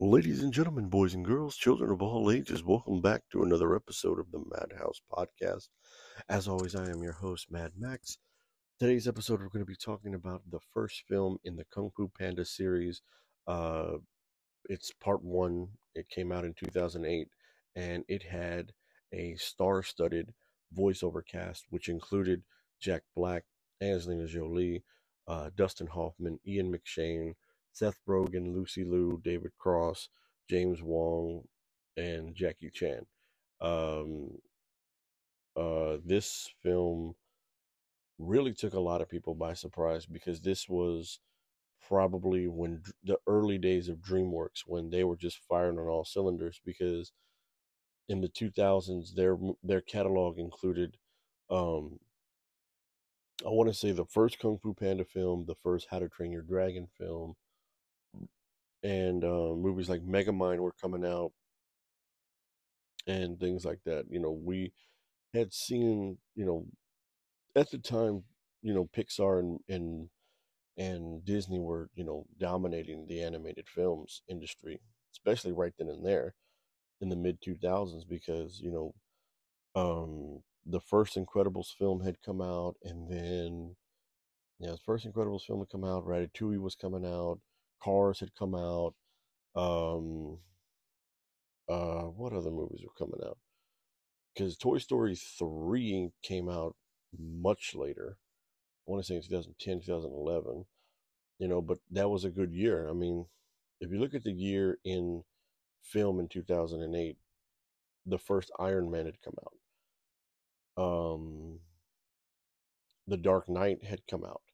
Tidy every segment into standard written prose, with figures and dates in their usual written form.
Ladies and gentlemen, boys and girls, children of all ages, welcome back to another episode of the Madhouse Podcast. As always, I am your host, Mad Max. Today's episode, we're going to be talking about the first film in the Kung Fu Panda series. Uh, it's part one. It came out in 2008, and it had a star-studded voiceover cast, which included Jack Black, Angelina Jolie, Dustin Hoffman, Ian McShane, Seth Rogen, Lucy Liu, David Cross, James Wong, and Jackie Chan. Um, this film really took a lot of people by surprise because this was probably when the early days of DreamWorks, when they were just firing on all cylinders. Because in the 2000s, their catalog included, um, I want to say, the first Kung Fu Panda film, the first How to Train Your Dragon film, and movies like Megamind were coming out and things like that. We had seen, at the time, Pixar and Disney were, dominating the animated films industry, especially right then and there in the mid 2000s, because, the first Incredibles film had come out, and then, yeah, the first Incredibles film had come out, Ratatouille was coming out, Cars had come out, um, what other movies were coming out? Because Toy Story 3 came out much later. I want to say in 2010, 2011, but that was a good year. I mean, if you look at the year in film in 2008, the first Iron Man had come out. The Dark Knight had come out.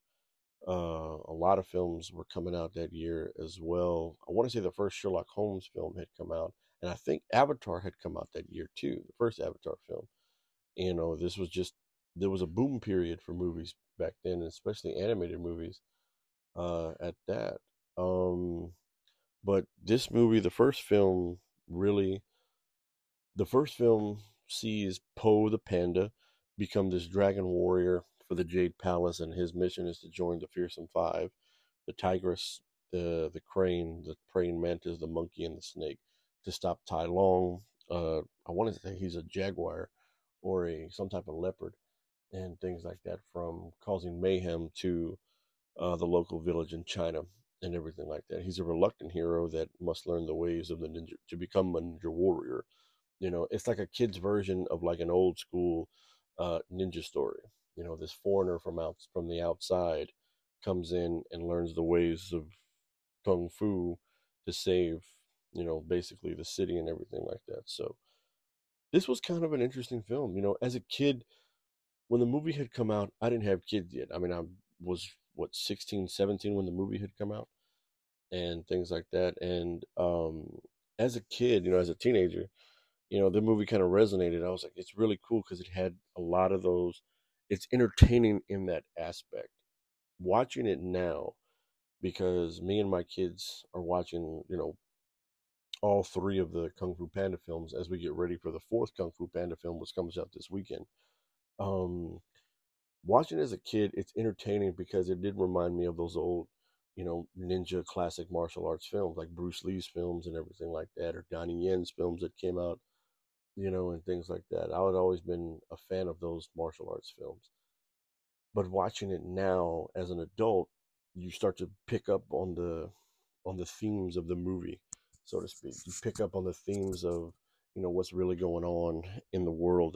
A lot of films were coming out that year as well. I want to say the first Sherlock Holmes film had come out, and I think Avatar had come out that year too, the first Avatar film. This was just, there was a boom period for movies back then, especially animated movies at that. Um, but this movie, really, the first film sees Po the panda become this dragon warrior for the Jade Palace, and his mission is to join the Fearsome Five, the tigress, the crane, the praying mantis, the monkey, and the snake, to stop Tai Long. I want to say he's a jaguar or a some type of leopard, and things like that, from causing mayhem to the local village in China and everything like that. He's a reluctant hero that must learn the ways of the ninja to become a ninja warrior. It's like a kid's version of like an old school ninja story. This foreigner from the outside comes in and learns the ways of kung fu to save, basically the city and everything like that. So this was kind of an interesting film. As a kid, when the movie had come out, I didn't have kids yet. I mean, I was, what, 16, 17 when the movie had come out and things like that. And as a kid, as a teenager, the movie kind of resonated. I was like, it's really cool because it had a lot of those. It's entertaining in that aspect. Watching it now, because me and my kids are watching, all three of the Kung Fu Panda films as we get ready for the fourth Kung Fu Panda film, which comes out this weekend. Um, Watching as a kid, it's entertaining because it did remind me of those old, ninja classic martial arts films, like Bruce Lee's films and everything like that, or Donnie Yen's films that came out, and things like that. I had always been a fan of those martial arts films. But watching it now as an adult, you start to pick up on the themes of the movie, so to speak. You pick up on the themes of, what's really going on in the world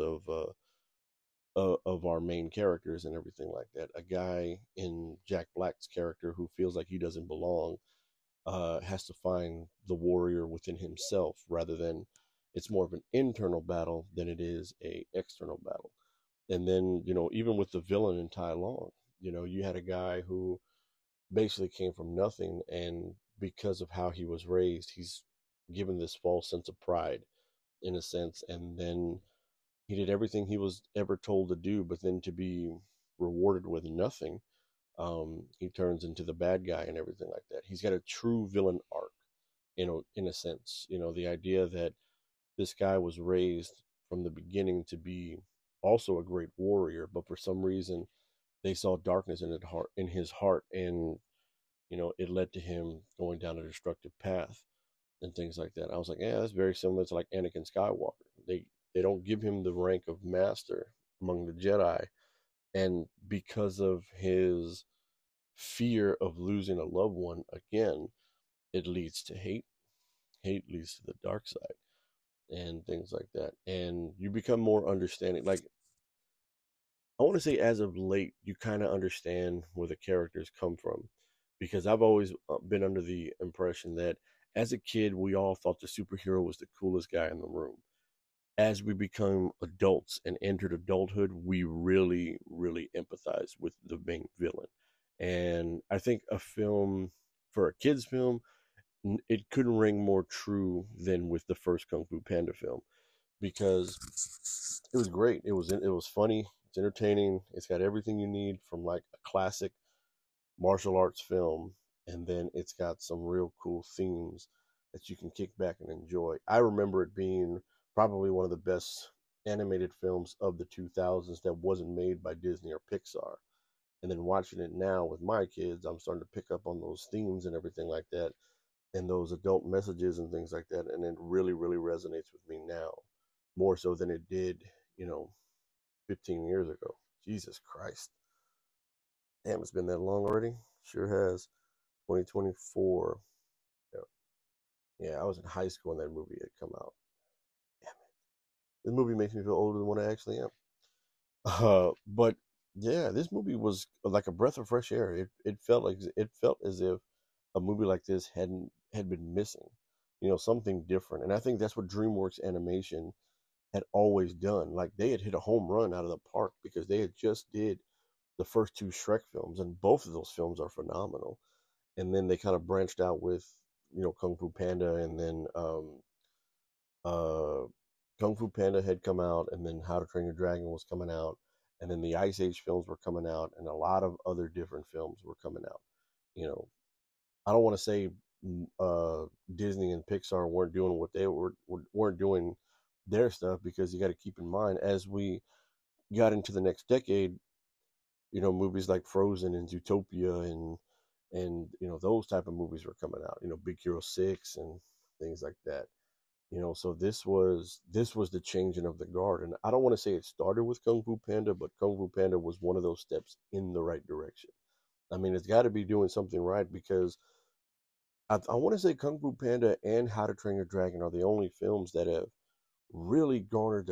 of our main characters and everything like that. A guy in Jack Black's character who feels like he doesn't belong has to find the warrior within himself, rather than, it's more of an internal battle than it is a external battle. And then, even with the villain in Tai Long, you had a guy who basically came from nothing, and because of how he was raised, he's given this false sense of pride, in a sense, and then he did everything he was ever told to do, but then to be rewarded with nothing, he turns into the bad guy and everything like that. He's got a true villain arc, in a sense. The idea that this guy was raised from the beginning to be also a great warrior, but for some reason they saw darkness in his heart, and it led to him going down a destructive path. and things like that. I was like, yeah, that's very similar to like Anakin Skywalker. They don't give him the rank of master among the Jedi, and because of his fear of losing a loved one again, it leads to hate. Hate leads to the dark side and things like that. And you become more understanding. Like, I want to say, as of late, you kind of understand where the characters come from, because I've always been under the impression that as a kid, we all thought the superhero was the coolest guy in the room. As we become adults and entered adulthood, we really, really empathize with the main villain. And I think a film, for a kid's film, it couldn't ring more true than with the first Kung Fu Panda film, because it was great. It was funny. It's entertaining. It's got everything you need from like a classic martial arts film, and then it's got some real cool themes that you can kick back and enjoy. I remember it being probably one of the best animated films of the 2000s that wasn't made by Disney or Pixar. And then watching it now with my kids, I'm starting to pick up on those themes and everything like that, and those adult messages and things like that. And it really, really resonates with me now, more so than it did, you know, 15 years ago. Jesus Christ. Damn, it's been that long already? Sure has. 2024. Yeah, yeah, I was in high school when that movie had come out. Damn it. This movie makes me feel older than what I actually am. But yeah, this movie was like a breath of fresh air. It felt as if a movie like this had been missing, something different. And I think that's what DreamWorks Animation had always done. Like, they had hit a home run out of the park, because they had just did the first two Shrek films, and both of those films are phenomenal. And then they kind of branched out with, Kung Fu Panda, and then uh, Kung Fu Panda had come out, and then How to Train Your Dragon was coming out, and then the Ice Age films were coming out, and a lot of other different films were coming out. You know, I don't want to say Disney and Pixar weren't doing what they weren't doing their stuff, because you got to keep in mind, as we got into the next decade, movies like Frozen and Zootopia and those type of movies were coming out. Big Hero 6 and things like that. So this was the changing of the guard, and I don't want to say it started with Kung Fu Panda, but Kung Fu Panda was one of those steps in the right direction. I mean, it's got to be doing something right, because I want to say Kung Fu Panda and How to Train Your Dragon are the only films that have really garnered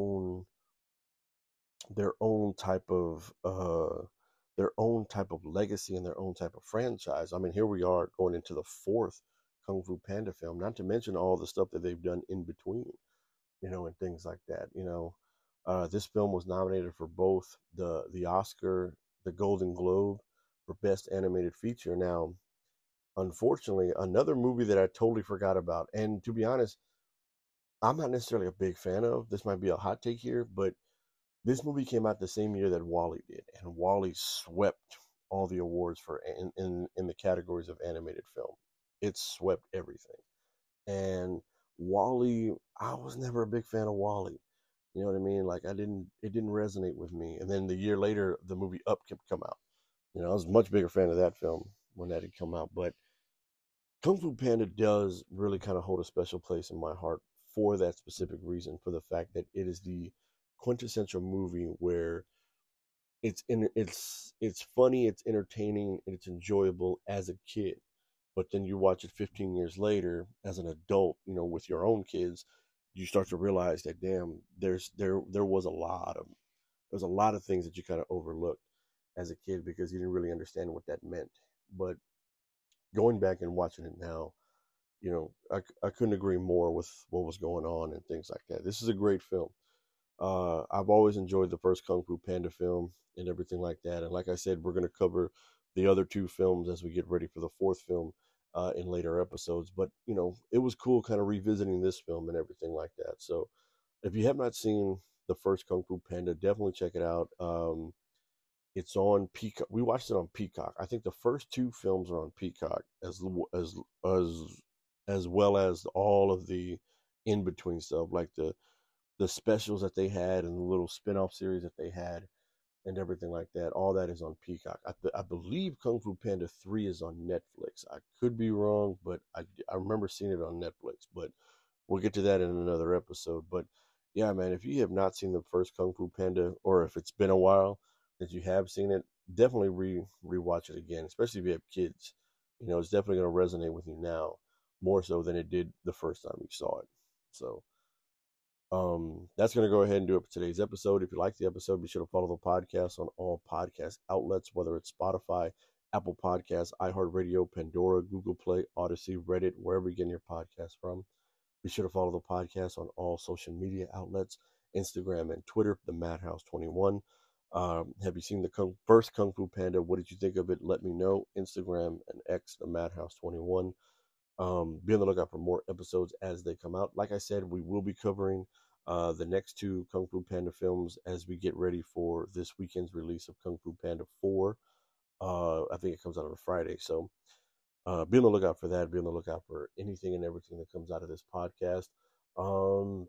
their own type of legacy and their own type of franchise. I mean, here we are going into the fourth Kung Fu Panda film, not to mention all the stuff that they've done in between, and things like that. This film was nominated for both the Oscar, the Golden Globe for Best Animated Feature. Now, unfortunately, another movie that I totally forgot about, and to be honest, I'm not necessarily a big fan of. This might be a hot take here, but this movie came out the same year that WALL-E did, and WALL-E swept all the awards for in the categories of animated film. It swept everything. And WALL-E, I was never a big fan of WALL-E. You know what I mean? Like, it didn't resonate with me. And then the year later, the movie Up kept come out. I was a much bigger fan of that film when that had come out. But Kung Fu Panda does really kind of hold a special place in my heart for that specific reason, for the fact that it is the quintessential movie where it's funny, it's entertaining, and it's enjoyable as a kid. But then you watch it 15 years later as an adult, with your own kids, you start to realize that, damn, there was a lot of things that you kind of overlooked as a kid, because you didn't really understand what that meant. But going back and watching it now, I couldn't agree more with what was going on and things like that. This is a great film. I've always enjoyed the first Kung Fu Panda film and everything like that. And like I said, we're going to cover the other two films as we get ready for the fourth film in later episodes. But, it was cool kind of revisiting this film and everything like that. So if you have not seen the first Kung Fu Panda, definitely check it out. It's on Peacock. We watched it on Peacock. I think the first two films are on Peacock, as as as well as all of the in between stuff, like the specials that they had and the little spin-off series that they had. and everything like that. All that is on Peacock. I believe Kung Fu Panda 3 is on Netflix. I could be wrong, but I remember seeing it on Netflix. But we'll get to that in another episode. But yeah, man, if you have not seen the first Kung Fu Panda, or if it's been a while that you have seen it, definitely rewatch it again, especially if you have kids. You know, it's definitely going to resonate with you now more so than it did the first time you saw it. So that's going to go ahead and do it for today's episode. If you like the episode, be sure to follow the podcast on all podcast outlets, whether it's Spotify, Apple Podcasts, iHeartRadio, Pandora, Google Play, Odyssey, Reddit, wherever you're getting your podcast from. Be sure to follow the podcast on all social media outlets, Instagram and Twitter, the Madhouse 21. Have you seen the first Kung Fu Panda? What did you think of it? Let me know. Instagram and X, the Madhouse 21. Be on the lookout for more episodes as they come out. Like I said, we will be covering the next two Kung Fu Panda films as we get ready for this weekend's release of Kung Fu Panda 4. I think it comes out on a Friday. So be on the lookout for that. Be on the lookout for anything and everything that comes out of this podcast. Um,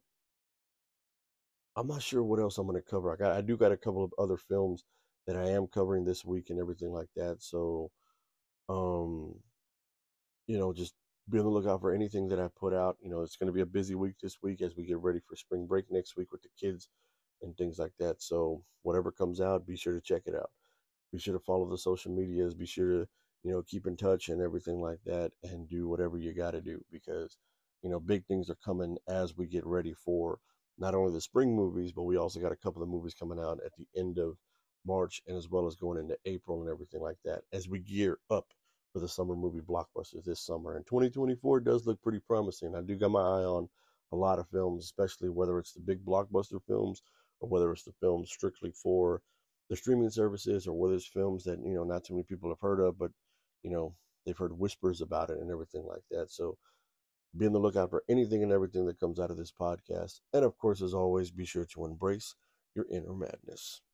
I'm not sure what else I'm going to cover. I do got a couple of other films that I am covering this week and everything like that. So, um, just be on the lookout for anything that I put out. It's going to be a busy week this week as we get ready for spring break next week with the kids and things like that. So whatever comes out, be sure to check it out. Be sure to follow the social medias. Be sure to, keep in touch and everything like that, and do whatever you got to do because, big things are coming as we get ready for not only the spring movies, but we also got a couple of movies coming out at the end of March and as well as going into April and everything like that as we gear up for the summer movie blockbusters this summer. And 2024 does look pretty promising. I do got my eye on a lot of films, especially whether it's the big blockbuster films or whether it's the films strictly for the streaming services or whether it's films that, not too many people have heard of, but, you know, they've heard whispers about it and everything like that. So be on the lookout for anything and everything that comes out of this podcast. And of course, as always, be sure to embrace your inner madness.